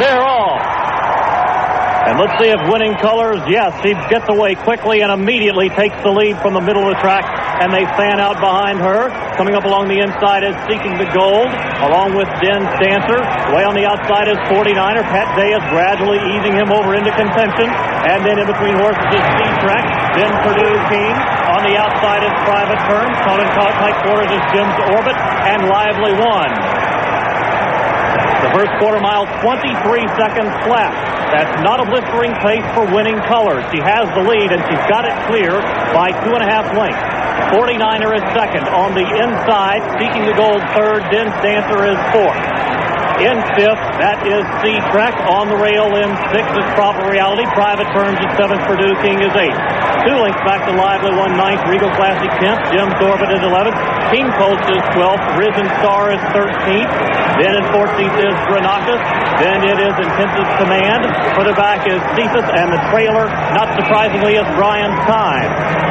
they're off. And let's see if Winning Colors, yes, he gets away quickly and immediately takes the lead from the middle of the track, and they fan out behind her. Coming up along the inside is Seeking the Gold, along with Den's Dancer. Way on the outside is 49er. Pat Day is gradually easing him over into contention. And then in between horses is C-Track, then Purdue King. On the outside is Private Terms. Caught in tight quarters is Jim's Orbit, and Lively One. The first quarter mile, 23 seconds left. That's not a blistering pace for Winning Colors. She has the lead, and she's got it clear by 2.5 lengths. 49er is second. On the inside, Seeking the Gold third. Den's Dancer is fourth. In fifth, that is C-Track. On the rail in sixth is Proper Reality. Private Terms is seventh. Purdue King is eighth. 2 lengths back to Lively One ninth. Regal Classic 10th. Jim's Orbit is 11th. King Post is 12th. Risen Star is 13th. Then in 14th is Granacus. Then it is Intensive Command. Further back is Cephas, and the trailer, not surprisingly, is Brian's Time.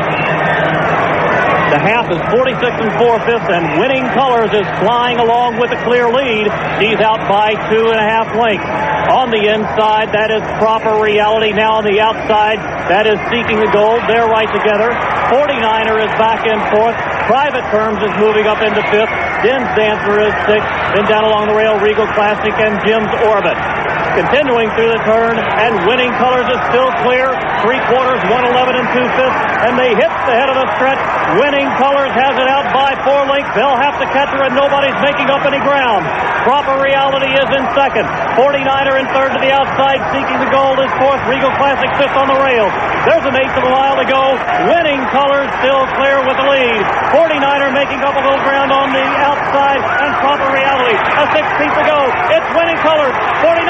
The half is 46 4/5, and Winning Colors is flying along with a clear lead. She's out by 2.5 lengths. On the inside, that is Proper Reality. Now on the outside, that is Seeking the Gold. They're right together. 49er is back in fourth. Private Terms is moving up into fifth. Den's Dancer is sixth. Then down along the rail, Regal Classic and Jim's Orbit. Continuing through the turn, and Winning Colors is still clear. 3/4, 111 and 2/5, and they hit the head of the stretch. Winning Colors has it out by 4 lengths. They'll have to catch her, and nobody's making up any ground. Proper Reality is in second. 49er in third to the outside. Seeking the Gold is fourth. Regal Classic fifth on the rails. There's an eighth of a mile to go. Winning Colors still clear with the lead. 49er making up a little ground on the outside, and Proper Reality. A 16th to go. It's Winning Colors. 49